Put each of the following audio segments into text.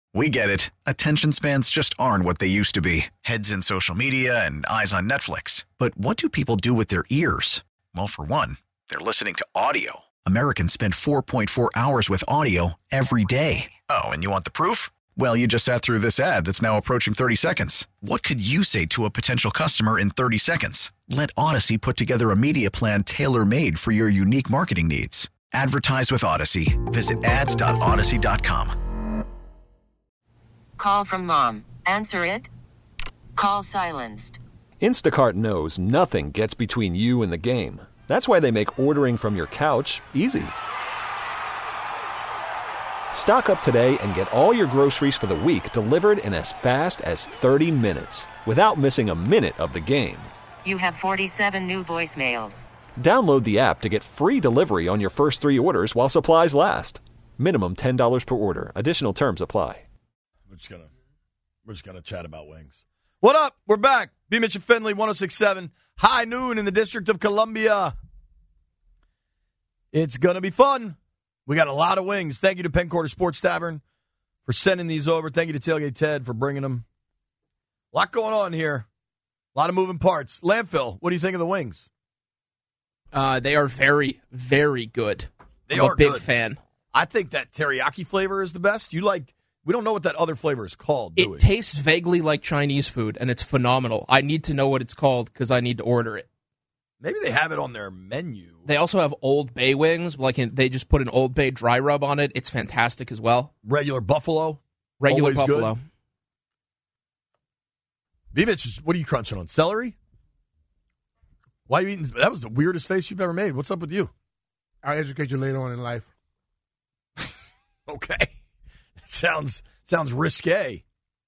We get it. Attention spans just aren't what they used to be. Heads in social media and eyes on Netflix. But what do people do with their ears? Well, for one, they're listening to audio. Americans spend 4.4 hours with audio every day. Oh, and you want the proof? Well, you just sat through this ad that's now approaching 30 seconds. What could you say to a potential customer in 30 seconds? Let Odyssey put together a media plan tailor-made for your unique marketing needs. Advertise with Odyssey. Visit ads.odyssey.com. Call from mom. Answer it. Call silenced. Instacart knows nothing gets between you and the game. That's why they make ordering from your couch easy. Stock up today and get all your groceries for the week delivered in as fast as 30 minutes without missing a minute of the game. You have 47 new voicemails. Download the app to get free delivery on your first 3 orders while supplies last. Minimum $10 per order. Additional terms apply. We're just gonna chat about wings. What up? We're back. B. Mitch and Finley, 106.7. High noon in the District of Columbia. It's gonna be fun. We got a lot of wings. Thank you to Penn Quarter Sports Tavern for sending these over. Thank you to Tailgate Ted for bringing them. A lot going on here. A lot of moving parts. Landfill, what do you think of the wings? They are very, very good. I'm a big fan. I think that teriyaki flavor is the best. We don't know what that other flavor is called, do we? It tastes vaguely like Chinese food, and it's phenomenal. I need to know what it's called because I need to order it. Maybe they have it on their menu. They also have Old Bay wings. They just put an Old Bay dry rub on it. It's fantastic as well. Regular buffalo? Regular Always buffalo. Good. B-Mitch, what are you crunching on? Celery? Why are you eating? That was the weirdest face you've ever made. What's up with you? I'll educate you later on in life. Okay. Sounds risque.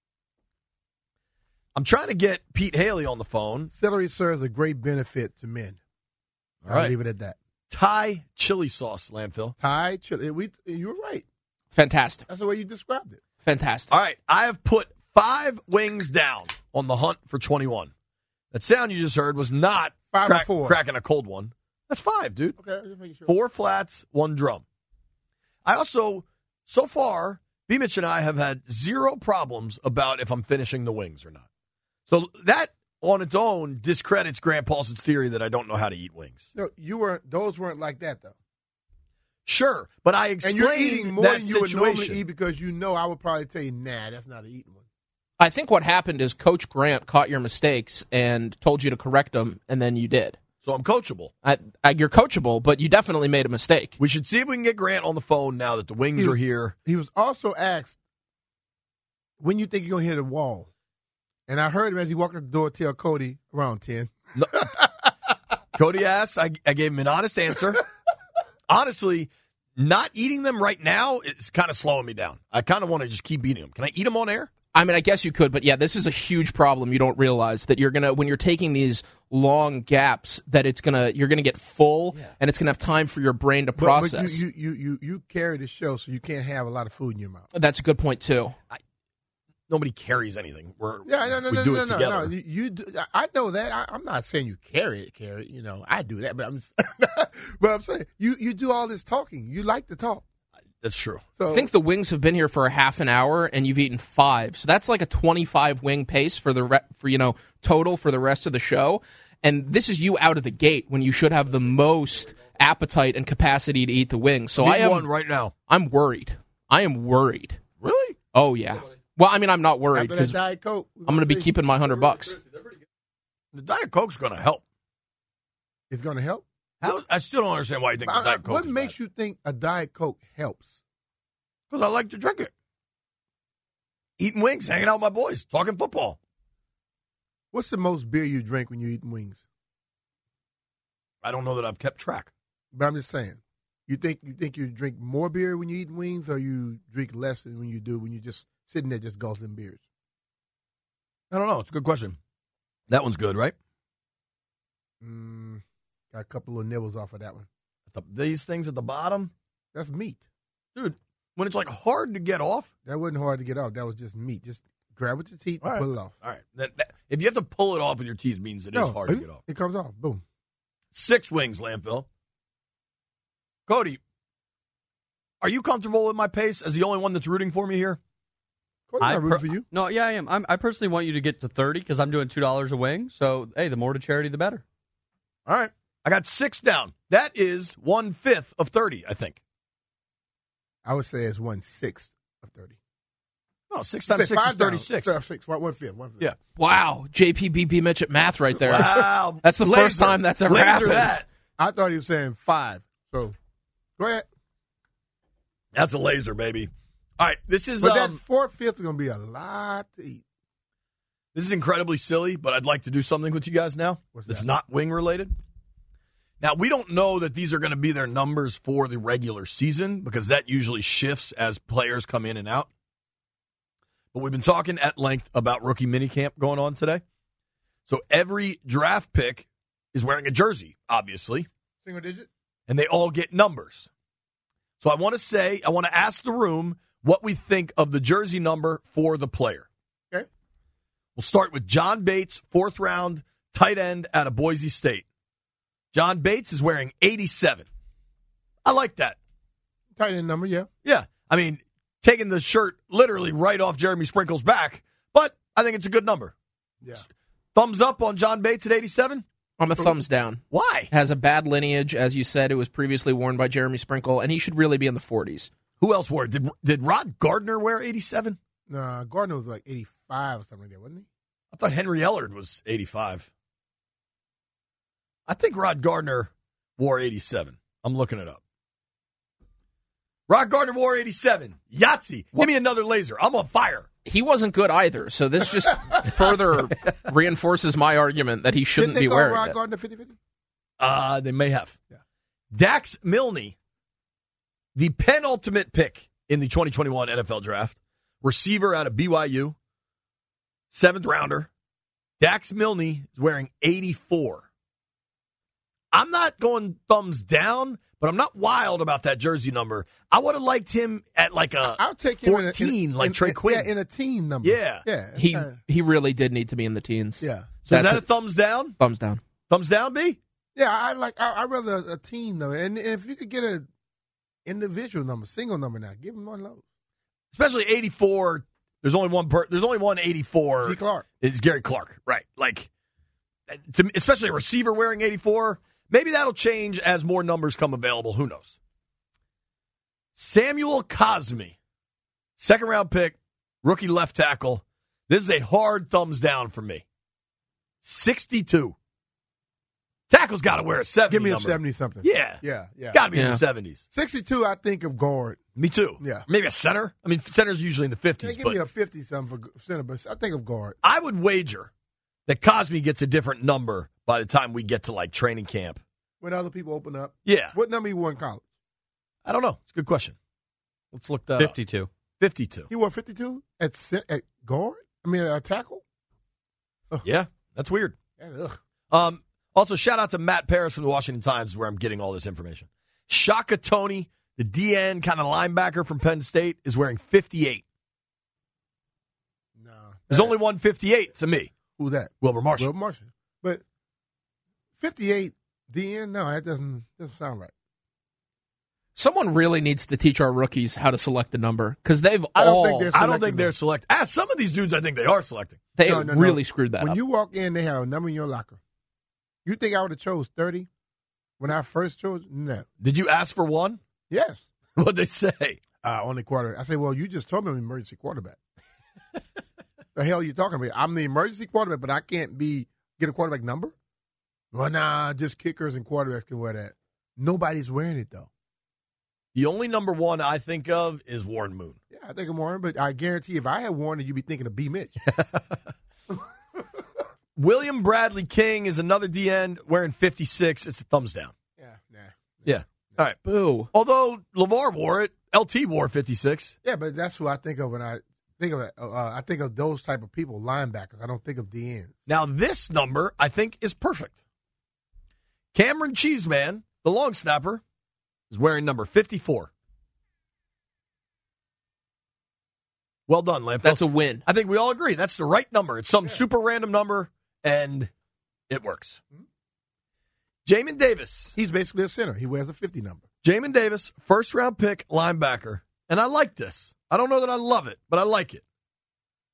I'm trying to get Pete Haley on the phone. Celery serves a great benefit to men. All right. I'll leave it at that. Thai chili sauce, Landfill. Thai chili. You were right. Fantastic. That's the way you described it. Fantastic. All right. I have put 5 wings down on the hunt for 21. That sound you just heard was not 5 or 4. Cracking a cold one. That's 5, dude. Okay, just making sure. 4 flats, 1 drum. I also, so far, B-Mitch and I have had 0 problems about if I'm finishing the wings or not. So that on its own discredits Grant Paulson's theory that I don't know how to eat wings. No, those weren't like that, though. Sure, but I explained and you're eating more that than you would normally situation. eat because I would probably tell you, nah, that's not an eating one. I think what happened is Coach Grant caught your mistakes and told you to correct them, and then you did. So I'm coachable. You're coachable, but you definitely made a mistake. We should see if we can get Grant on the phone now that the wings are here. He was also asked, when you think you're going to hit a wall? And I heard him as he walked out the door tell Cody around 10. No. Cody asked. I gave him an honest answer. Honestly, not eating them right now is kind of slowing me down. I kind of want to just keep eating them. Can I eat them on air? I mean, I guess you could, but yeah, this is a huge problem. You don't realize that when you're taking these long gaps, that you're gonna get full, and it's gonna have time for your brain to process. But you carry the show, so you can't have a lot of food in your mouth. That's a good point too. Nobody carries anything. We do it together. No, you do, I know that. I'm not saying you carry it. You know, I do that, but I'm saying you do all this talking. You like to talk. That's true. So, I think the wings have been here for a half an hour, and you've eaten 5. So that's like a 25 wing pace for total for the rest of the show. And this is you out of the gate when you should have the most appetite and capacity to eat the wings. So I am one right now. I'm worried. I am worried. Really? Oh yeah. Well, I mean, I'm not worried because I'm going to be keeping my $100. The Diet Coke's going to help. It's going to help? I still don't understand why you think the Diet Coke What is makes bad. you think a Diet Coke helps? Because I like to drink it. Eating wings, hanging out with my boys, talking football. What's the most beer you drink when you're eating wings? I don't know that I've kept track. But I'm just saying. You think you drink more beer when you're eating wings, or you drink less than when you're just sitting there just guzzling beers? I don't know. It's a good question. That one's good, right? Got a couple of nibbles off of that one. These things at the bottom? That's meat. Dude, when it's like hard to get off? That wasn't hard to get off. That was just meat. Just grab it with your teeth and pull it off. All right. If you have to pull it off with your teeth, it means it is hard to get off. It comes off. Boom. 6 wings, Landfill. Cody, are you comfortable with my pace as the only one that's rooting for me here? Cody's not rooting for you. No, yeah, I am. I personally want you to get to 30 because I'm doing $2 a wing. So, hey, the more to charity, the better. All right. I got 6 down. That is 1/5 of 30, I think. I would say it's 1/6 of 30. No, 6 times 6 is 36. 1/5. Yeah. Wow, JPBB Mitch at math right there. Wow. That's the first time that's ever happened. That. I thought he was saying 5. So, go ahead. That's a laser, baby. All right, this is But that 4/5 is going to be a lot to eat. This is incredibly silly, but I'd like to do something with you guys now. That's not wing related. Now, we don't know that these are going to be their numbers for the regular season because that usually shifts as players come in and out. But we've been talking at length about rookie minicamp going on today. So every draft pick is wearing a jersey, obviously. Single digit? And they all get numbers. So I want to ask the room what we think of the jersey number for the player. Okay. We'll start with John Bates, 4th round, tight end out of Boise State. John Bates is wearing 87. I like that. Tight end number, yeah. Yeah. I mean, taking the shirt literally right off Jeremy Sprinkle's back, but I think it's a good number. Yeah. Thumbs up on John Bates at 87? I'm a thumbs down. Why? Has a bad lineage, as you said. It was previously worn by Jeremy Sprinkle, and he should really be in the 40s. Who else wore it? Did Rod Gardner wear 87? No, Gardner was like 85 or something like that, wasn't he? I thought Henry Ellard was 85. I think Rod Gardner wore 87. I'm looking it up. Rod Gardner wore 87. Yahtzee. Give me another laser. I'm on fire. He wasn't good either, so this just further reinforces my argument that he shouldn't be wearing Rod it. Gardner 50-50? They may have. Yeah. Dax Milne, the penultimate pick in the 2021 NFL Draft, receiver out of BYU, 7th rounder. Dax Milne is wearing 84. I'm not going thumbs down, but I'm not wild about that jersey number. I would have liked him at like a I'll take him 14, like Trey Quinn. Yeah, in a teen number. Yeah. He really did need to be in the teens. Yeah. So is that a thumbs down? Thumbs down. Thumbs down, B? Yeah, I'd rather a teen number. And if you could get an individual number, single number now, give him one low. Especially 84. There's only one 84. G. Clark. It's Gary Clark, right? Like, especially a receiver wearing 84. Maybe that'll change as more numbers come available. Who knows? Samuel Cosme, 2nd round pick, rookie left tackle. This is a hard thumbs down for me. 62. Tackle's got to wear a 70 Give me number. a 70-something. Yeah. Yeah. Got to be in the 70s. 62, I think of guard. Me too. Yeah. Maybe a center. I mean, center's usually in the 50s. Yeah, give but me a 50-something for center, but I think of guard. I would wager that Cosme gets a different number by the time we get to, like, training camp. When other people open up. Yeah. What number he wore in college? I don't know. It's a good question. Let's look that 52. up. 52. He wore 52 at guard? I mean, a tackle? Ugh. Yeah, that's weird. Yeah, ugh. Also, shout out to Matt Paris from the Washington Times, where I'm getting all this information. Shaka Toney, the DN kind of linebacker from Penn State, is wearing 58. No. There's only one 58 to me. Who's that? Wilbur Marshall. Wilbur Marshall. But 58 DN? No, that doesn't sound right. Someone really needs to teach our rookies how to select the number because they've I don't think they're selecting. Some of these dudes I think they are selecting. They really screwed that up. When you walk in, they have a number in your locker. You think I would have chose 30 when I first chose? No. Did you ask for one? Yes. What'd they say? Only quarterback. I say, well, you just told me I'm an emergency quarterback. The hell are you talking about? I'm the emergency quarterback, but I can't get a quarterback number? Well, nah, just kickers and quarterbacks can wear that. Nobody's wearing it, though. The only number one I think of is Warren Moon. Yeah, I think of Warren, but I guarantee if I had Warren, you'd be thinking of B. Mitch. William Bradley King is another DN wearing 56. It's a thumbs down. Yeah, nah. Yeah. All right. Boo. Although LeVar wore it, LT wore 56. Yeah, but that's who I think of when I think of it. I think of those type of people, linebackers. I don't think of DNs. Now, this number, I think, is perfect. Cameron Cheeseman, the long snapper, is wearing number 54. Well done, Lampville. That's a win. I think we all agree. That's the right number. It's some super random number, and it works. Jamin Davis. He's basically a center. He wears a 50 number. Jamin Davis, first-round pick, linebacker. And I like this. I don't know that I love it, but I like it.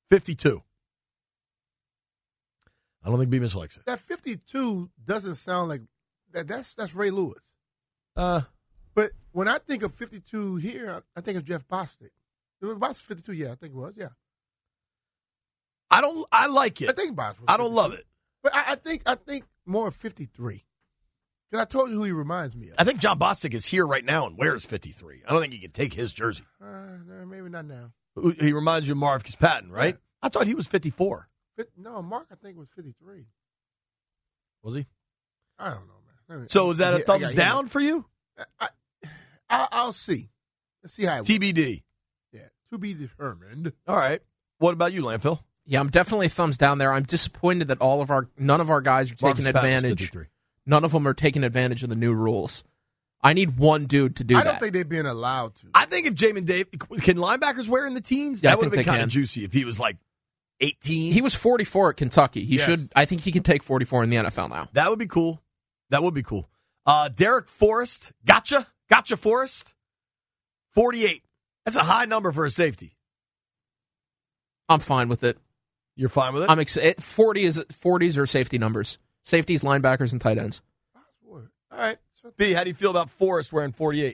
52. I don't think B. Mitch likes it. That 52 doesn't sound like that's Ray Lewis. Uh, But when I think of 52 here, I think of Jeff Bostic. It was Bostic 52, yeah, I think it was, yeah. I like it. I think Bostic was I don't 52. love it. But I think more of 53. Because I told you who he reminds me of. I think John Bostic is here right now and wears 53. I don't think he can take his jersey. No, maybe not now. He reminds you of Marv Patton, right? Yeah. I thought he was 54. No, Mark, I think was 53. Was he? I don't know, man. So is that a thumbs down for you? I'll see. Let's see how it works. TBD. Yeah, to be determined. All right. What about you, Landfill? Yeah, I'm definitely a thumbs down there. I'm disappointed that none of our guys are taking Marcus Patton was advantage. 53. None of them are taking advantage of the new rules. I need one dude to do that. I don't think they're being allowed to. I think if Jamin Davis can linebackers wear in the teens, Yeah, I that would think have been they kind of can. juicy if he was like 18. He was 44 at Kentucky. He Yes. should. I think he can take 44 in the NFL now. That would be cool. That would be cool. Derek Forrest, gotcha Forrest, 48. That's a high number for a safety. I'm fine with it. You're fine with it? I'm 40s are safety numbers. Safeties, linebackers, and tight ends. All right. B, how do you feel about Forrest wearing 48?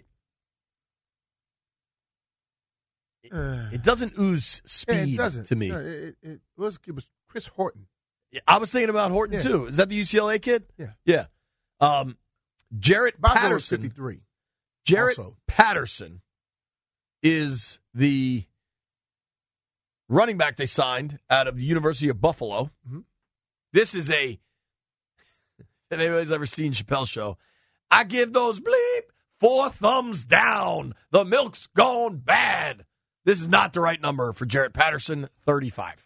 It doesn't ooze speed it doesn't. to me. No, it was Chris Horton. I was thinking about Horton, Yeah. too. Is that the UCLA kid? Yeah. Yeah. Jarrett Boswell was Patterson. 53. Jarrett also. Patterson is the running back they signed out of the University of Buffalo. Mm-hmm. This is if anybody's ever seen Chappelle's show, I give those bleep 4 thumbs down. The milk's gone bad. This is not the right number for Jarrett Patterson, 35.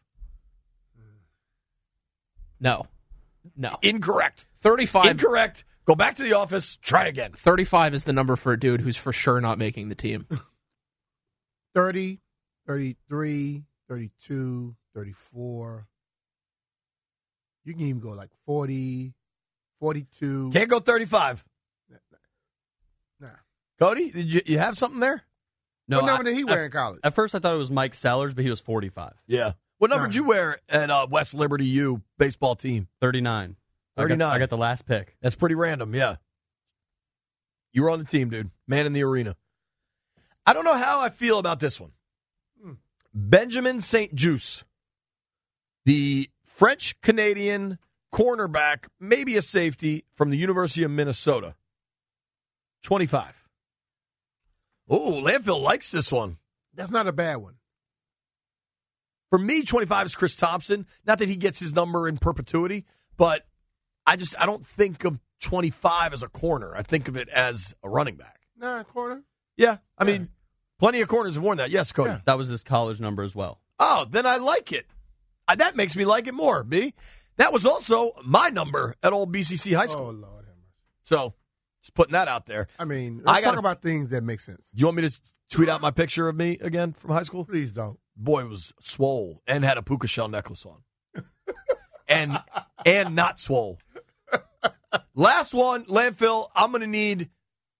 No. Incorrect. 35. Incorrect. Go back to the office. Try again. 35 is the number for a dude who's for sure not making the team. 30, 33, 32, 34. You can even go like 40, 42. Can't go 35. Nah. Cody, did you have something there? No, What number did he wear in college? At first, I thought it was Mike Sellers, but he was 45. Yeah. What number did you wear at West Liberty U baseball team? 39. 39. I got the last pick. That's pretty random, yeah. You were on the team, dude. Man in the arena. I don't know how I feel about this one. Benjamin St. Juste, the French-Canadian cornerback, maybe a safety from the University of Minnesota. 25. Oh, Landfill likes this one. That's not a bad one. For me, 25 is Chris Thompson. Not that he gets his number in perpetuity, but I don't think of 25 as a corner. I think of it as a running back. Nah, corner. Yeah, I mean, plenty of corners have worn that. Yes, Cody. Yeah. That was his college number as well. Oh, then I like it. That makes me like it more, B. That was also my number at old BCC High School. Oh, Lord have mercy. So, just putting that out there. I mean, I let's gotta- talk about things that make sense. You want me to tweet out my picture of me again from high school? Please don't. Boy was swole and had a puka shell necklace on. and not swole. Last one, Landfill, I'm gonna need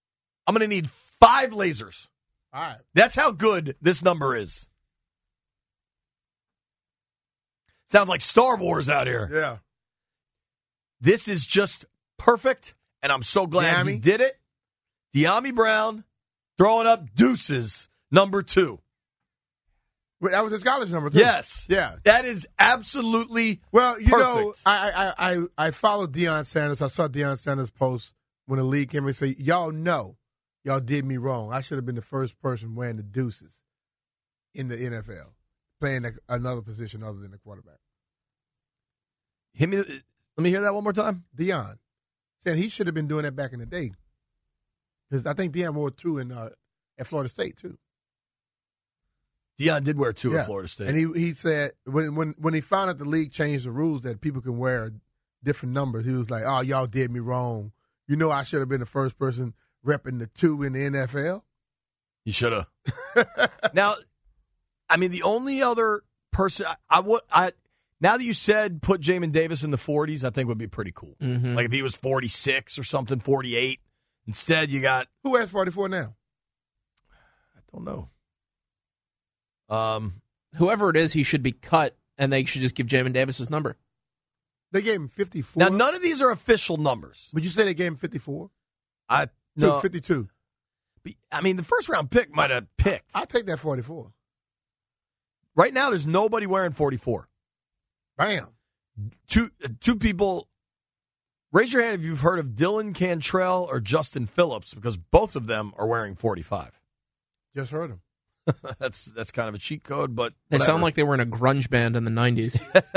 5 lasers. All right. That's how good this number is. Sounds like Star Wars out here. Yeah. This is just perfect, and I'm so glad he De'Ami? did it. De'Ami Brown throwing up deuces, number 2. Wait, that was his college number, too. Yes. Yeah. That is absolutely Well, you know, perfect. I followed Deion Sanders. I saw Deion Sanders post when the league came and say, y'all did me wrong. I should have been the first person wearing the deuces in the NFL, playing another position other than the quarterback. Let me hear that one more time. Deion said he should have been doing that back in the day. Because I think Deion wore 2 at Florida State, too. Deion did wear 2 Yeah. at Florida State. And he said when he found out the league changed the rules that people can wear different numbers, he was like, "Oh, y'all did me wrong. You know, I should have been the first person repping the 2 in the NFL." You should have. Now, I mean, the only other person now that you said put Jamin Davis in the 40s, I think would be pretty cool. Mm-hmm. Like if he was 46 or something, 48. Instead, you got Who has 44 now? I don't know. Whoever it is, he should be cut and they should just give Jamin Davis his number. They gave him 54. Now, none of these are official numbers. Would you say they gave him 54? No. 52. I mean, the first round pick might have picked. I'll take that 44. Right now, there's nobody wearing 44. Bam. Two people. Raise your hand if you've heard of Dylan Cantrell or Justin Phillips, because both of them are wearing 45. Just heard him. That's kind of a cheat code, but They whatever. sound like they were in a grunge band in the 90s.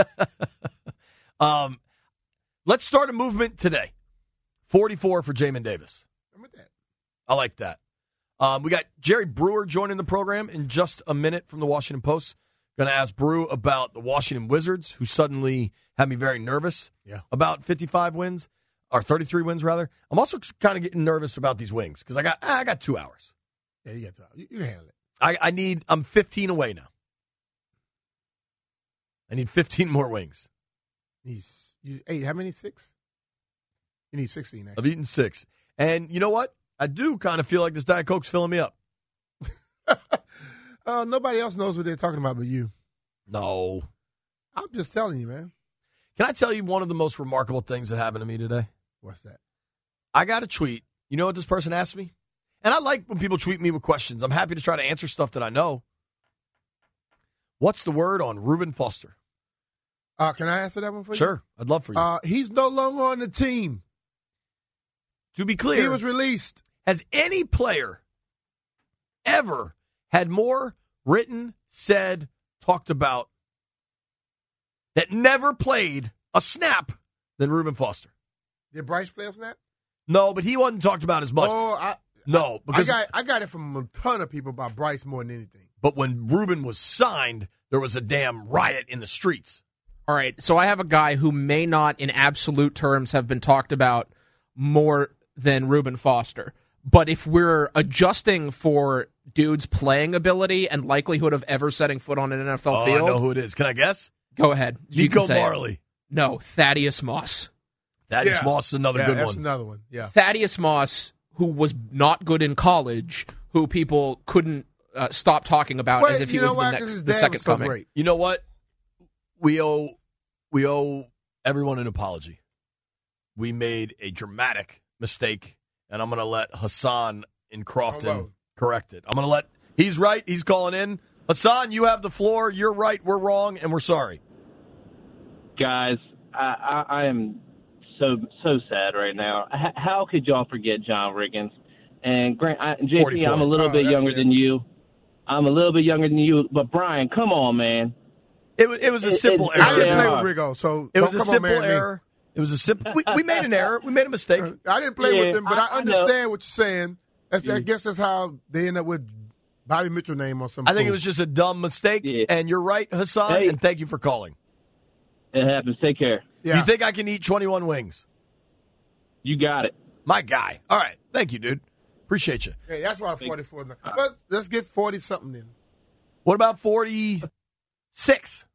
Let's start a movement today. 44 for Jamin Davis. I'm with that. I like that. We got Jerry Brewer joining the program in just a minute from the Washington Post. Going to ask Brew about the Washington Wizards, who suddenly had me very nervous about 55 wins, or 33 wins, rather. I'm also kind of getting nervous about these Wings because I got 2 hours. Yeah, you got to. You can handle it. I'm 15 away now. I need 15 more Wings. How many? 6? You need 16, actually. I've eaten 6. And you know what? I do kind of feel like this Diet Coke's filling me up. Nobody else knows what they're talking about but you. No. I'm just telling you, man. Can I tell you one of the most remarkable things that happened to me today? What's that? I got a tweet. You know what this person asked me? And I like when people tweet me with questions. I'm happy to try to answer stuff that I know. What's the word on Reuben Foster? Can I answer that one for you? Sure. I'd love for you. He's no longer on the team. To be clear, He was released. has any player ever had more written, said, talked about that never played a snap than Reuben Foster? Did Bryce play a snap? No, but he wasn't talked about as much. Oh, because I got it from a ton of people about Bryce more than anything. But when Reuben was signed, there was a damn riot in the streets. All right, so I have a guy who may not in absolute terms have been talked about more than Reuben Foster. But if we're adjusting for dude's playing ability and likelihood of ever setting foot on an NFL field. I know who it is. Can I guess? Go ahead. You Nico can say Marley. it. No, Thaddeus Moss. Thaddeus Moss is another good that's one. another one. Yeah. Thaddeus Moss, who was not good in college, who people couldn't stop talking about as if he was the second coming. Great. You know what? We owe everyone an apology. We made a dramatic mistake, and I'm going to let Hassan in Crofton correct it. He's right. He's calling in. Hassan, you have the floor. You're right. We're wrong, and we're sorry. Guys, I am so sad right now. How could y'all forget John Riggins? And Grant, JP, 44. I'm a little bit younger than you. But Brian, come on, man. It was a simple error. I didn't play with Riggo, so it was a don't come on, simple man, error. It was a simple. We made an error. We made a mistake. I didn't play with him, but I understand know. what you're saying. I guess that's how they end up with Bobby Mitchell name or something. I think it was just a dumb mistake, and you're right, Hassan, Hey. and thank you for calling. It happens. Take care. Yeah. You think I can eat 21 wings? You got it. My guy. All right. Thank you, dude. Appreciate you. Hey, that's why 44 now. Let's get 40-something then. What about 46?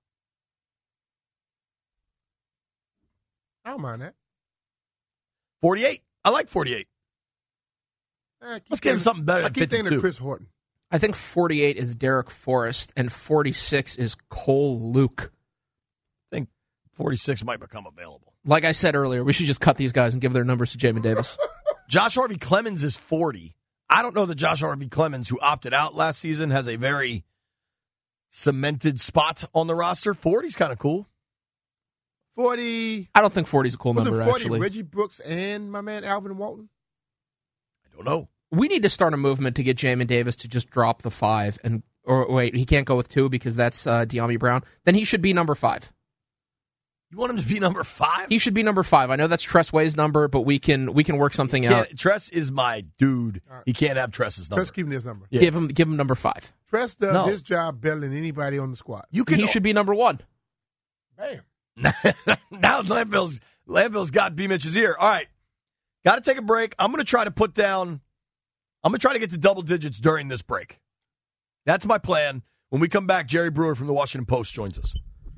I don't mind that. 48? I like 48. Let's get him something better than I keep thinking 52. of Chris Horton. I think 48 is Derek Forrest, and 46 is Cole Luke. I think 46 might become available. Like I said earlier, we should just cut these guys and give their numbers to Jamin Davis. Josh Harvey Clemens is 40. I don't know that Josh Harvey Clemens, who opted out last season, has a very cemented spot on the roster. 40's kind of cool. 40. I don't think 40 is a cool Was number, it 40 actually. Reggie Brooks and my man Alvin Walton? I don't know. We need to start a movement to get Jamin Davis to just drop the 5. Or wait, he can't go with 2 because that's De'Ami Brown. Then he should be number 5. You want him to be number 5? He should be number 5. I know that's Tress Way's number, but we can work something out. Tress is my dude. He can't have Tress's number. Tress keeping his number. Yeah. Give him number 5. Tress does No. his job better than anybody on the squad. He should be number 1. Bam. Now Landville's got B. Mitch's ear. All right. Got to take a break. I'm going to try to get to double digits during this break. That's my plan. When we come back, Jerry Brewer from the Washington Post joins us.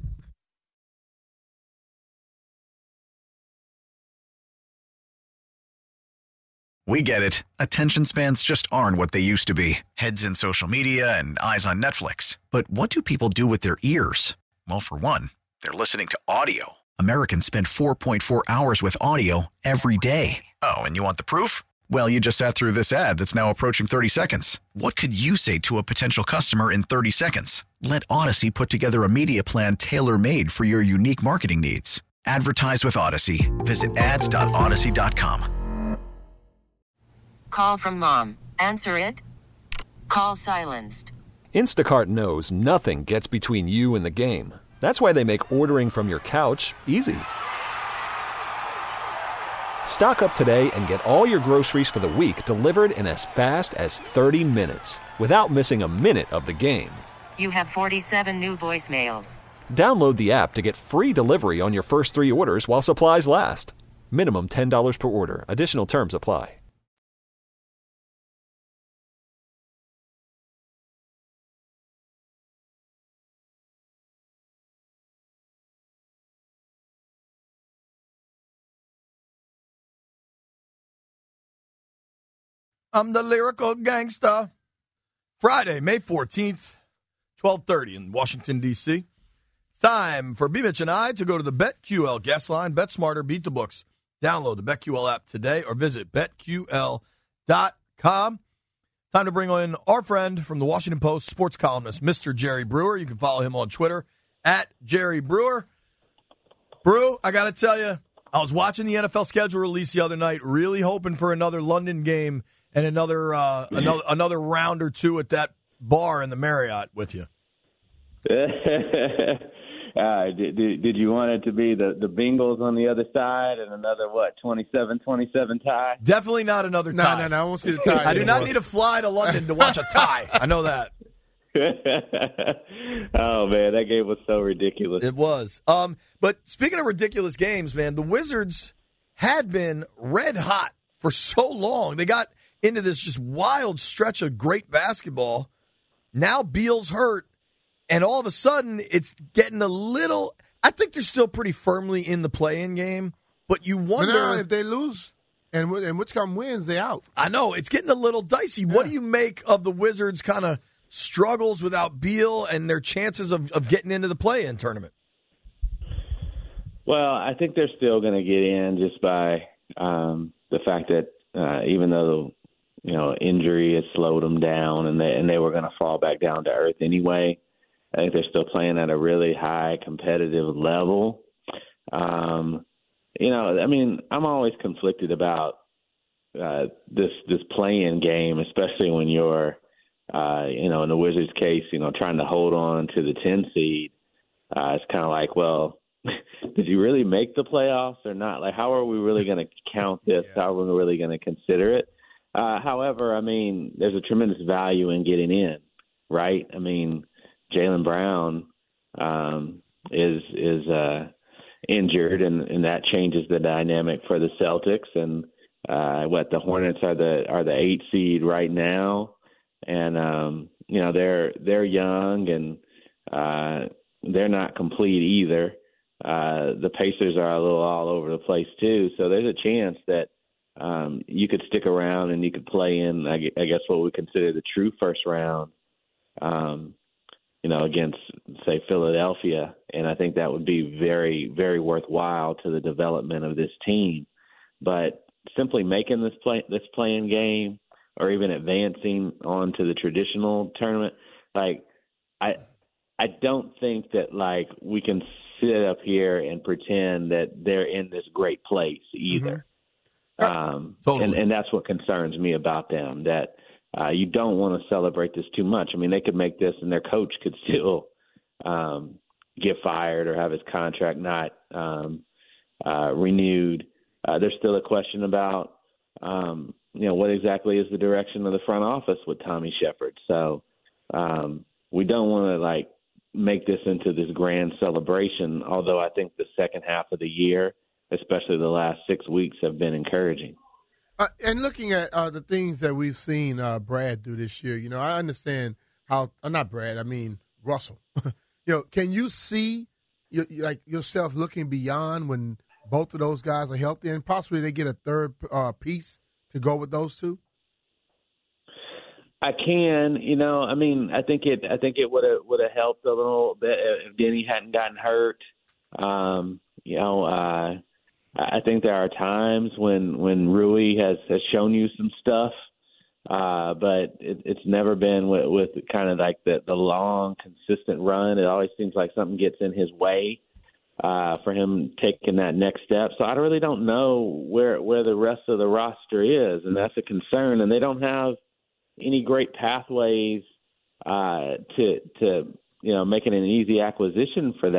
We get it. Attention spans just aren't what they used to be. Heads in social media and eyes on Netflix. But what do people do with their ears? Well, for one, they're listening to audio. Americans spend 4.4 hours with audio every day. Oh, and you want the proof? Well, you just sat through this ad that's now approaching 30 seconds. What could you say to a potential customer in 30 seconds? Let Odyssey put together a media plan tailor-made for your unique marketing needs. Advertise with Odyssey. Visit ads.odyssey.com. Call from mom. Answer it. Call silenced. Instacart knows nothing gets between you and the game. That's why they make ordering from your couch easy. Stock up today and get all your groceries for the week delivered in as fast as 30 minutes without missing a minute of the game. You have 47 new voicemails. Download the app to get free delivery on your first 3 orders while supplies last. Minimum $10 per order. Additional terms apply. I'm the lyrical gangsta. Friday, May 14th, 12:30 in Washington, D.C. It's time for B-Mitch and I to go to the BetQL guest line. Bet smarter, beat the books. Download the BetQL app today or visit BetQL.com. Time to bring in our friend from the Washington Post, sports columnist, Mr. Jerry Brewer. You can follow him on Twitter, @JerryBrewer. Brew, I got to tell you, I was watching the NFL schedule release the other night, really hoping for another London game and another round or two at that bar in the Marriott with you. Did you want it to be the Bengals on the other side and another, 27-27 tie? Definitely not another tie. No, I won't see the tie. I do not need to fly to London to watch a tie. I know that. Oh, man, that game was so ridiculous. It was. But speaking of ridiculous games, man, the Wizards had been red hot for so long. They got into this just wild stretch of great basketball. Now Beal's hurt, and all of a sudden it's getting a little – I think they're still pretty firmly in the play-in game, but you wonder – But now if they lose and Whitcomb wins, they're out. I know. It's getting a little dicey. Yeah. What do you make of the Wizards' kind of struggles without Beal and their chances of getting into the play-in tournament? Well, I think they're still going to get in just by the fact that even though – injury has slowed them down, and they were going to fall back down to earth anyway. I think they're still playing at a really high competitive level. I'm always conflicted about this play-in game, especially when you're, in the Wizards' case, trying to hold on to the 10 seed. It's kind of like, well, did you really make the playoffs or not? Like, how are we really going to count this? Yeah. How are we really going to consider it? However, there's a tremendous value in getting in, right? Jaylen Brown is injured, and that changes the dynamic for the Celtics. And the Hornets are the 8 seed right now, and they're young and they're not complete either. The Pacers are a little all over the place too, so there's a chance that you could stick around and you could play in, I guess, what we consider the true first round, against, say, Philadelphia. And I think that would be very, very worthwhile to the development of this team. But simply making this play-in game or even advancing on to the traditional tournament, I don't think that, we can sit up here and pretend that they're in this great place either. Mm-hmm. Totally. And that's what concerns me about them, that you don't want to celebrate this too much. They could make this and their coach could still get fired or have his contract not renewed. There's still a question about, what exactly is the direction of the front office with Tommy Shepard. So we don't want to, make this into this grand celebration, although I think the second half of the year, especially the last 6 weeks, have been encouraging. And looking at the things that we've seen Brad do this year, I understand how not Brad, Russell. Can you see yourself looking beyond when both of those guys are healthy, and possibly they get a third piece to go with those two? I can, I mean, I think it would have helped a little bit if Denny hadn't gotten hurt. I think there are times when Rui has shown you some stuff, but it's never been with kind of like the long, consistent run. It always seems like something gets in his way for him taking that next step. So I really don't know where the rest of the roster is, and that's a concern. And they don't have any great pathways to making an easy acquisition for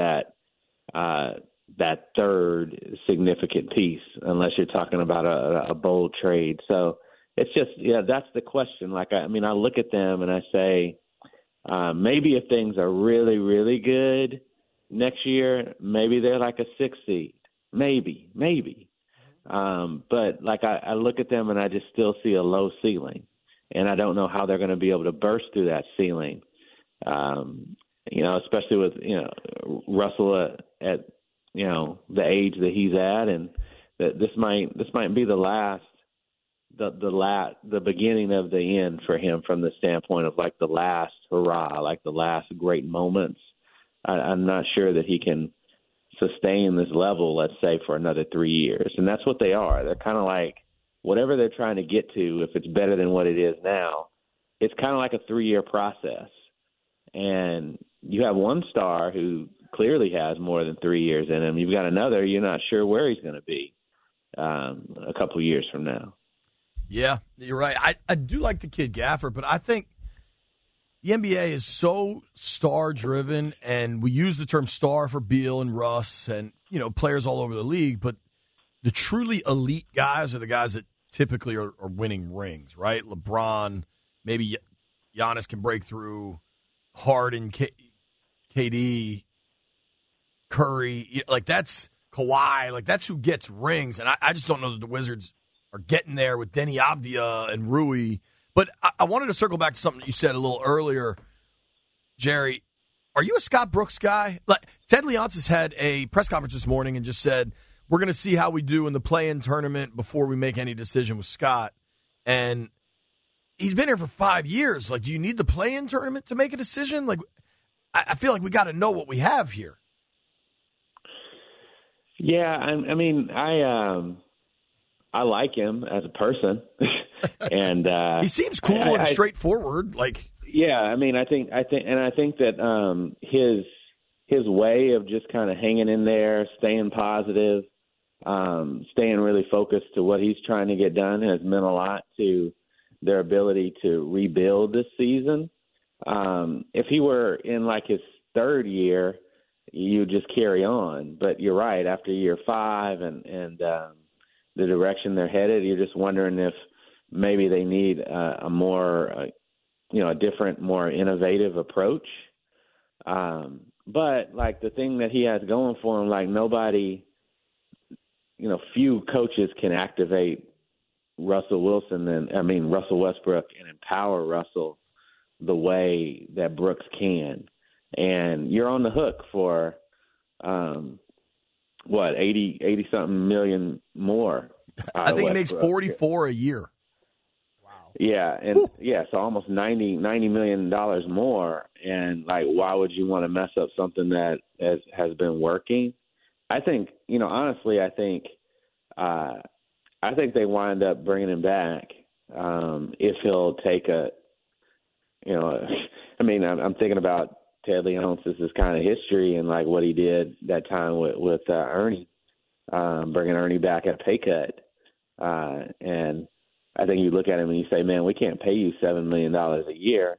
that third significant piece, unless you're talking about a bold trade. So it's just, that's the question. Like, I look at them and I say, maybe if things are really, really good next year, maybe they're like a 6 seed, maybe. But like, I look at them and I just still see a low ceiling, and I don't know how they're going to be able to burst through that ceiling. Especially with, Russell at the age that he's at, and that this might be the beginning of the end for him, from the standpoint of like the last hurrah, like the last great moments. I'm not sure that he can sustain this level, let's say, for another 3 years. And that's what they are. They're kind of like, whatever they're trying to get to, if it's better than what it is now, it's kind of like a 3-year process. And you have one star who clearly has more than 3 years in him. You've got another, you're not sure where he's going to be a couple of years from now. Yeah, you're right. I do like the kid Gafford, but I think the NBA is so star-driven, and we use the term star for Beal and Russ and, players all over the league, but the truly elite guys are the guys that typically are winning rings, right? LeBron, maybe Giannis can break through, Harden, KD, Curry, like that's Kawhi, like that's who gets rings, and I just don't know that the Wizards are getting there with Denny Avdia and Rui. But I wanted to circle back to something you said a little earlier, Jerry. Are you a Scott Brooks guy? Like, Ted Leonsis had a press conference this morning and just said, we're going to see how we do in the play-in tournament before we make any decision with Scott. And he's been here for 5 years. Like, do you need the play-in tournament to make a decision? Like, I feel like we got to know what we have here. Yeah, I like him as a person, and he seems cool and straightforward. Like, yeah, I think that his way of just kind of hanging in there, staying positive, staying really focused to what he's trying to get done has meant a lot to their ability to rebuild this season. If he were in like his third year, you just carry on. But you're right, after year 5 and the direction they're headed, you're just wondering if maybe they need a different, more innovative approach. But like the thing that he has going for him, like nobody, few coaches can activate Russell Westbrook and empower Russell the way that Brooks can. And you're on the hook for, 80 something million more. I think he makes 44 a year. Wow. Yeah. And so almost $90 million more. And like, why would you want to mess up something that has been working? I think, honestly, I think they wind up bringing him back. If he'll take I'm thinking about Ted Leonsis' kind of history and like what he did that time with Ernie, bringing Ernie back at a pay cut. And I think you look at him and you say, man, we can't pay you $7 million a year.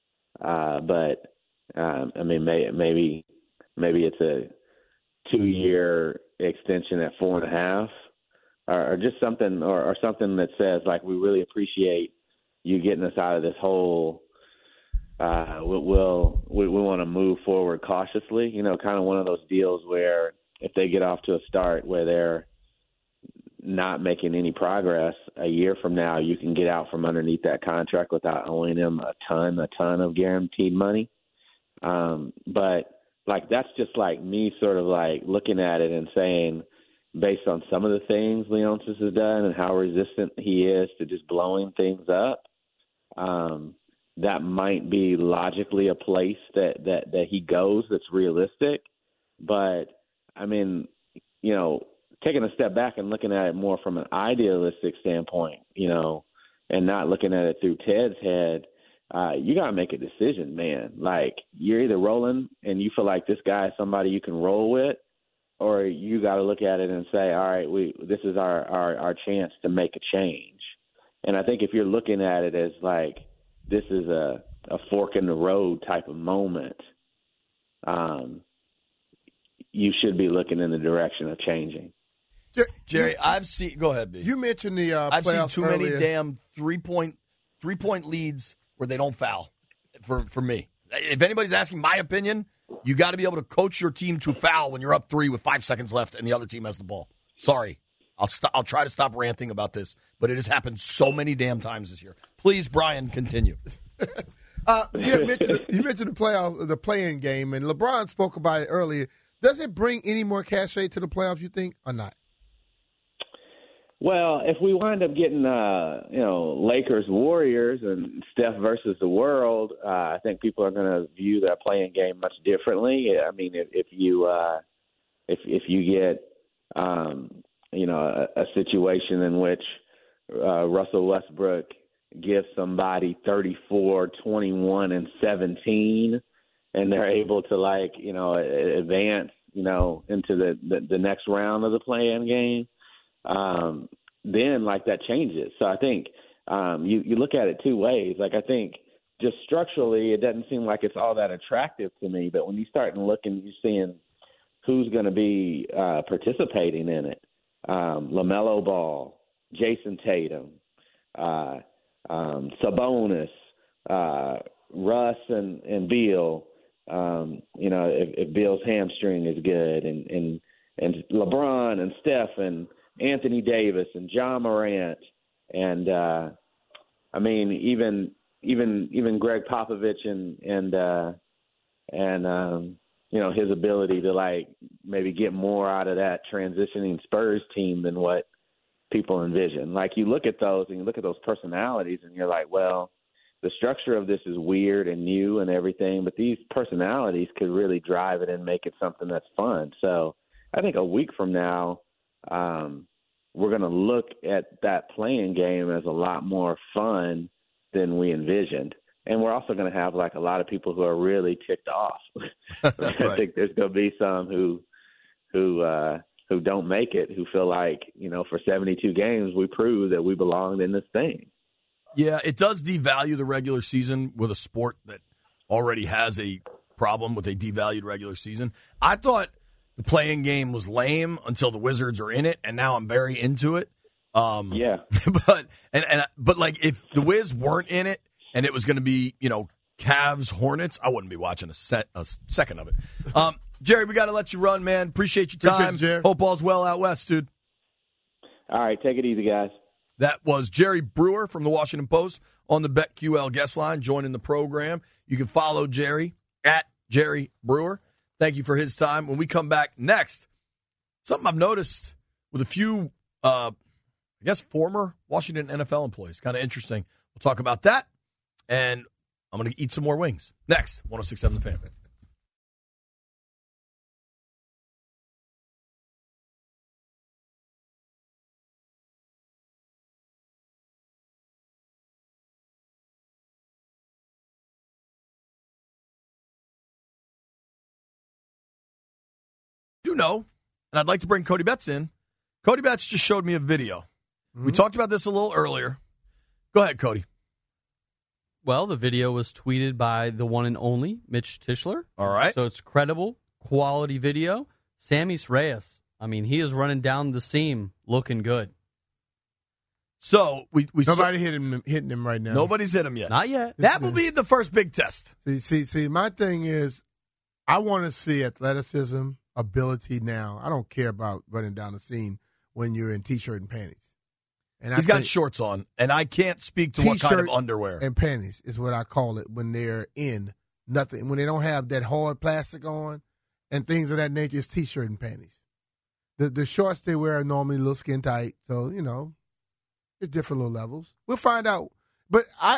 Maybe it's a 2-year extension at 4.5 or just something, or something that says like, we really appreciate you getting us out of this hole. We want to move forward cautiously, kind of one of those deals where if they get off to a start where they're not making any progress, a year from now, you can get out from underneath that contract without owing them a ton of guaranteed money. But like, that's just like me sort of like looking at it and saying, based on some of the things Leonsis has done and how resistant he is to just blowing things up, that might be logically a place that he goes that's realistic. But, I mean, you know, taking a step back and looking at it more from an idealistic standpoint, you know, and not looking at it through Ted's head, you got to make a decision, man. Like, you're either rolling and you feel like this guy is somebody you can roll with, or you got to look at it and say, all right, this is our chance to make a change. And I think if you're looking at it as like this is a fork in the road type of moment, you should be looking in the direction of changing. Jerry, I've seen. Go ahead, B. You mentioned the I've seen too earlier. many damn 3-point leads where they don't foul. For me, if anybody's asking my opinion, you got to be able to coach your team to foul when you're up 3 with 5 seconds left and the other team has the ball. Sorry, I'll try to stop ranting about this, but it has happened so many damn times this year. Please, Brian, continue. You mentioned the play-in game, and LeBron spoke about it earlier. Does it bring any more cachet to the playoffs, you think, or not? Well, if we wind up getting, Lakers Warriors and Steph versus the world, I think people are going to view that playing game much differently. I mean, if you get, a situation in which Russell Westbrook gives somebody 34, 21, and 17, and they're able to advance, into the next round of the play-in game. Then that changes. So I think you look at it two ways. I think just structurally, it doesn't seem like it's all that attractive to me. But when you start looking, you're seeing who's going to be participating in it. LaMelo Ball, Jason Tatum, Sabonis, Russ and Beal. If Beal's hamstring is good, and LeBron and Steph and Anthony Davis and John Morant, and even Greg Popovich and his ability to maybe get more out of that transitioning Spurs team than what people envision. You look at those and you look at those personalities and you're like, well, the structure of this is weird and new and everything, but these personalities could really drive it and make it something that's fun. So I think a week from now, we're going to look at that playing game as a lot more fun than we envisioned. And we're also going to have a lot of people who are really ticked off. Right. I think there's going to be some who don't make it, who feel like, for 72 games, we proved that we belonged in this thing. Yeah, it does devalue the regular season with a sport that already has a problem with a devalued regular season. I thought the playing game was lame until the Wizards are in it, and now I'm very into it. Yeah. But if the Wiz weren't in it and it was going to be, Cavs, Hornets, I wouldn't be watching a second of it. Jerry, we got to let you run, man. Appreciate your time. Appreciate it, Jerry. Hope all's well out west, dude. All right, take it easy, guys. That was Jerry Brewer from the Washington Post on the BetQL guest line joining the program. You can follow Jerry at Jerry Brewer. Thank you for his time. When we come back next, something I've noticed with a few, former Washington NFL employees. Kind of interesting. We'll talk about that, and I'm going to eat some more wings. Next, 106.7 The Fan. Know, and I'd like to bring Cody Betts in. Cody Betts just showed me a video. We talked about this a little earlier. Go ahead, Cody. Well, the video was tweeted by the one and only Mitch Tischler. All right. So it's credible, quality video. Sammy's Reyes, he is running down the seam looking good. So we Nobody hitting him right now. Nobody's hit him yet. Not yet. That will be the first big test. See, my thing is I want to see athleticism, ability now. I don't care about running down the seam when you're in T-shirt and panties. And He's got shorts on, and I can't speak to what kind of underwear. And panties is what I call it when they're in nothing. When they don't have that hard plastic on and things of that nature, it's T-shirt and panties. The shorts they wear are normally a little skin tight, so, it's different little levels. We'll find out. But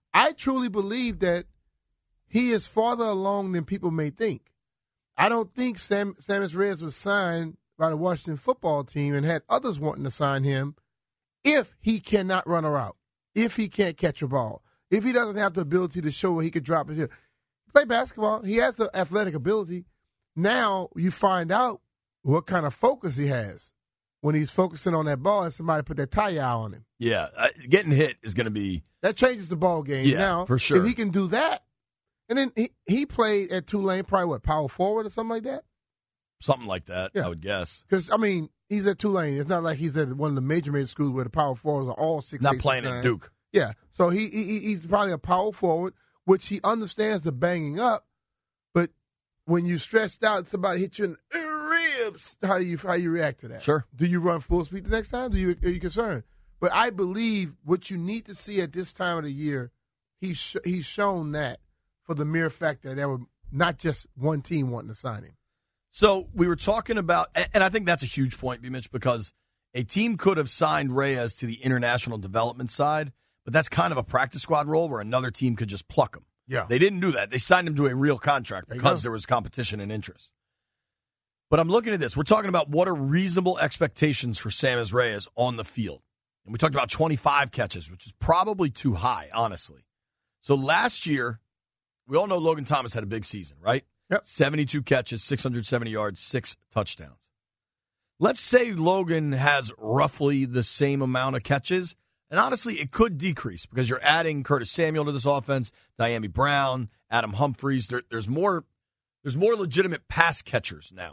I truly believe that he is farther along than people may think. I don't think Sammis Reyes was signed by the Washington football team and had others wanting to sign him if he cannot run a route, if he can't catch a ball, if he doesn't have the ability to show where he could drop it. He play basketball. He has the athletic ability. Now you find out what kind of focus he has when he's focusing on that ball and somebody put that tie on him. Yeah, getting hit is going to be... That changes the ball game. Yeah, now, for sure. If he can do that, and then he played at Tulane, probably power forward or something like that? Something like that, yeah. I would guess. Because, I mean, he's at Tulane. It's not like he's at one of the major schools where the power forwards are all 6'8", not playing 6'9". At Duke. Yeah, so he's probably a power forward, which he understands the banging up, but when you stretched out and somebody hit you in the ribs, how you react to that? Sure. Do you run full speed the next time? Are you concerned? But I believe what you need to see at this time of the year, he's shown that for the mere fact that there were not just one team wanting to sign him. So we were talking about, and I think that's a huge point, B-Mitch, because a team could have signed Reyes to the international development side, but that's kind of a practice squad role where another team could just pluck him. Yeah. They didn't do that. They signed him to a real contract because there was competition and interest. But I'm looking at this. We're talking about what are reasonable expectations for Sammis Reyes on the field. And we talked about 25 catches, which is probably too high, honestly. So last year, we all know Logan Thomas had a big season, right? Yep. 72 catches, 670 yards, 6 touchdowns. Let's say Logan has roughly the same amount of catches. And honestly, it could decrease because you're adding Curtis Samuel to this offense, Diami Brown, Adam Humphries. There's more legitimate pass catchers now.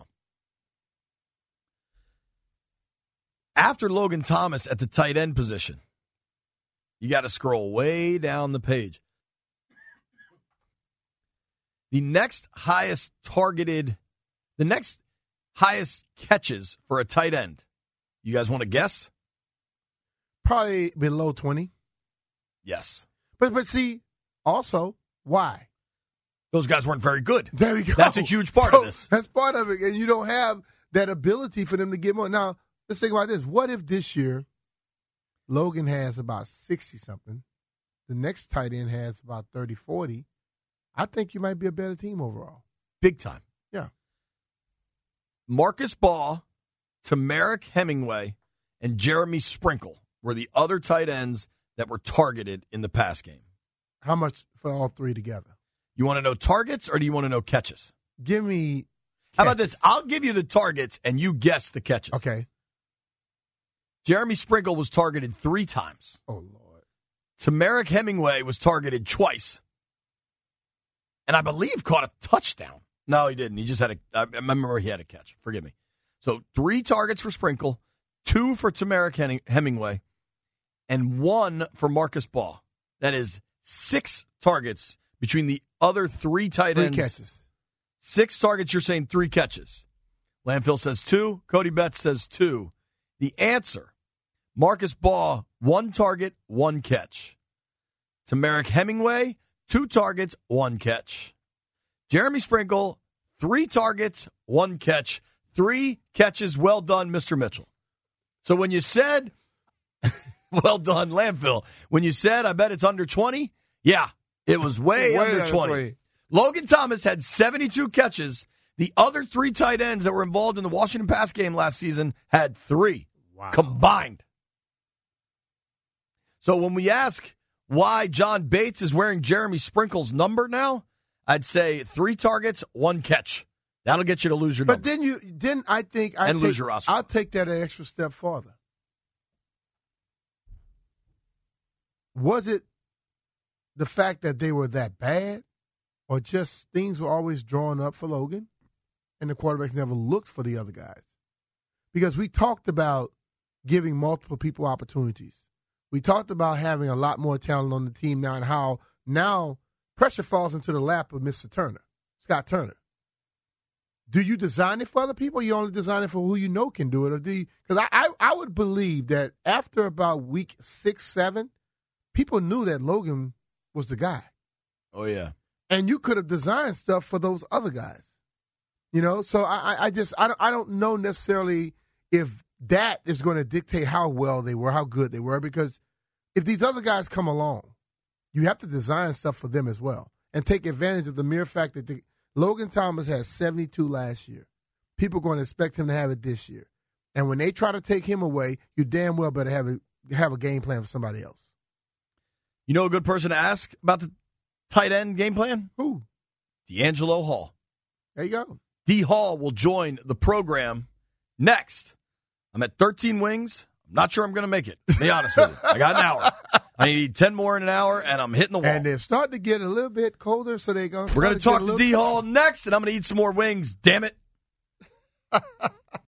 After Logan Thomas at the tight end position, you got to scroll way down the page. The next highest catches for a tight end. You guys want to guess? Probably below 20. Yes. But see, also, why? Those guys weren't very good. There we go. That's a huge part of this. That's part of it. And you don't have that ability for them to get more. Now, let's think about this. What if this year Logan has about 60-something, the next tight end has about 30, 40? I think you might be a better team overall. Big time. Yeah. Marcus Baugh, Tamarick Hemingway, and Jeremy Sprinkle were the other tight ends that were targeted in the pass game. How much for all three together? You want to know targets or do you want to know catches? Give me catches. How about this? I'll give you the targets and you guess the catches. Okay. Jeremy Sprinkle was targeted 3 times. Oh, Lord. Tamarick Hemingway was targeted twice. And I believe caught a touchdown. No, he didn't. He just had I remember he had a catch. Forgive me. So 3 targets for Sprinkle, 2 for Tamarick Hemingway, and 1 for Marcus Baugh. That is 6 targets between the other 3 tight ends. 3 catches. 6 targets, you're saying 3 catches. Landfill says 2. Cody Betts says 2. The answer, Marcus Baugh, 1 target, 1 catch. Tamarick Hemingway, 2 targets, 1 catch. Jeremy Sprinkle, 3 targets, 1 catch. 3 catches. Well done, Mr. Mitchell. So when you said, well done, Landfill, when you said, I bet it's under 20, yeah, it was way under 20. Logan Thomas had 72 catches. The other 3 tight ends that were involved in the Washington pass game last season had 3 combined. So when we ask why John Bates is wearing Jeremy Sprinkle's number now, I'd say 3 targets, 1 catch. That'll get you to lose your number. But then I think lose your Oscar. I'll take that an extra step farther. Was it the fact that they were that bad, or just things were always drawn up for Logan, and the quarterbacks never looked for the other guys? Because we talked about giving multiple people opportunities. We talked about having a lot more talent on the team now, and how now pressure falls into the lap of Mr. Turner, Scott Turner. Do you design it for other people, or you only design it for who you know can do it? Or do you? Because I would believe that after about week 6, 7, people knew that Logan was the guy. Oh, yeah. And you could have designed stuff for those other guys. You know, so I don't know necessarily if that is going to dictate how well they were, how good they were, because if these other guys come along, you have to design stuff for them as well and take advantage of the mere fact that Logan Thomas had 72 last year. People are going to expect him to have it this year. And when they try to take him away, you damn well better have a game plan for somebody else. You know a good person to ask about the tight end game plan? Who? D'Angelo Hall. There you go. D. Hall will join the program next. I'm at 13 wings. I'm not sure I'm going to make it, to be honest with you. I got an hour. I need 10 more in an hour, and I'm hitting the wall. And they're starting to get a little bit colder, so they're going to We're going to talk to D. Hall next, and I'm going to eat some more wings, damn it.